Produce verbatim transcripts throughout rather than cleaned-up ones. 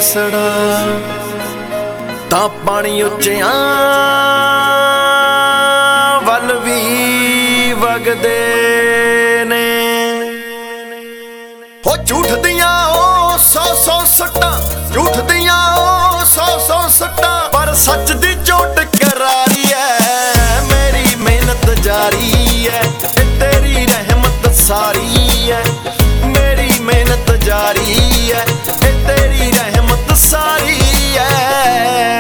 ਸੜਾ ਤਾਂ ਪਾਣੀ ਉੱਚਿਆਂ ਵੱਲ ਵੀ ਵਗਦੇ ਨੇ। ਹੋ ਝੂਠ ਦੀਆਂ ਉਹ ਸੌ ਸੌ ਸੱਟਾਂ, ਝੂਠ ਦੀਆਂ ਉਹ ਸੌ ਸੌ ਸੱਟਾਂ, ਪਰ ਸੱਚ ਦੀ ਚੋਟ ਕਰਾਰੀ ਐ। ਮੇਰੀ ਮਿਹਨਤ ਜਾਰੀ ਐ, ਤੇਰੀ ਰਹਿਮਤ ਸਾਰੀ ਐ। ਮੇਰੀ ਮਿਹਨਤ ਜਾਰੀ ਐ, ਤੇਰੀ ਰਹਿਮਤ ਸਾਰੀ ਐ।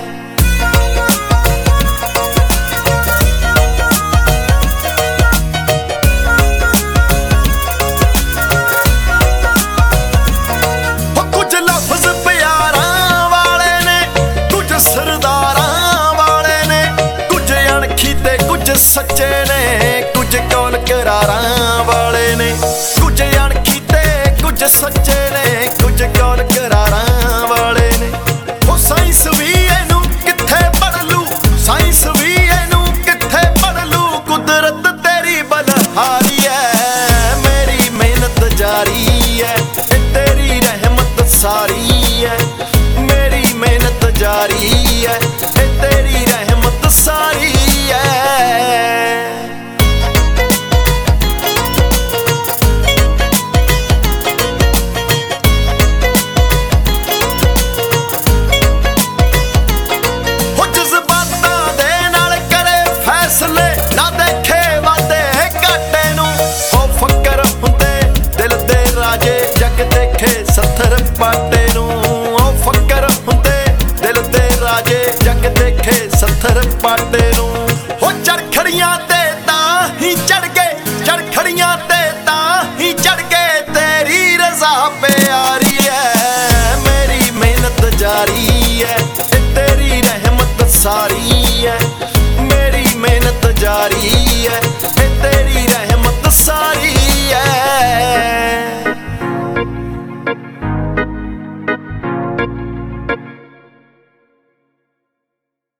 ਸੱਚੇ ਨੇ ਕੁਝ ਕੌਣ ਕਰਾਰਾਂ ਵਾਲੇ ਨੇ, ਕੁਝ ਅਣਖੀ ਤੇ ਕੁਝ ਸੱਚੇ ਨੇ, ਕੁਝ ਕੌਣ ਕਰਾਰਾਂ ਵਾਲੇ ਨੇ। ਉਹ ਸਾਇੰਸ ਵੀ ਇਹਨੂੰ ਕਿੱਥੇ ਪੜ੍ਹ ਲੂ, ਸਾਇੰਸ ਵੀ ਇਹਨੂੰ ਕਿੱਥੇ ਪੜ੍ਹ ਲੂ, ਕੁਦਰਤ ਤੇਰੀ ਬਲਹਾਰੀ ਐ। ਮੇਰੀ ਮਿਹਨਤ ਜਾਰੀ ਐ, ਤੇਰੀ ਰਹਿਮਤ ਸਾਰੀ ਐ। ਮੇਰੀ ਮਿਹਨਤ ਜਾਰੀ ਐ, ਤੇਰੀ ਰਹਿਮਤ ਸਾਰੀ ਐ। ਨਾ ਦੇਖੇ ਵਾਦੇ ਘਾਟੇ ਨੂੰ, ਉਹ ਫਕਰ ਹੁੰਦੇ ਦਿਲ ਦੇ ਰਾਜੇ, ਜਗ ਦੇਖੇ ਸੱਥਰ ਪਾਟੇ